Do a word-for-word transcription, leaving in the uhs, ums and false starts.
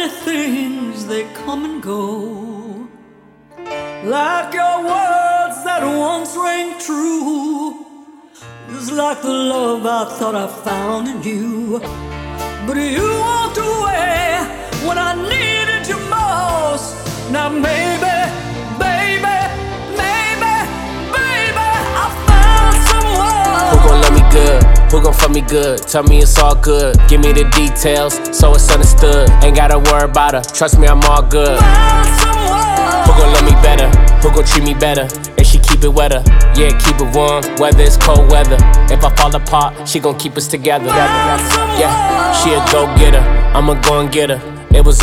many things, they come and go, like your words that once rang true. Just like the love I thought I found in you. But you walked away when I needed you most. Now maybe, baby, maybe, baby, I found someone who gon' love me good, who gon' fuck me good. Tell me it's all good, give me the details so it's understood. Ain't gotta worry about her, trust me I'm all good. Found someone Who gon' love me better, who gon' treat me better. And she keep it wetter, yeah, keep it warm, whether it's cold weather. If I fall apart, she gon' keep us together. Yeah, she a go-getter, I'ma go and get her. It was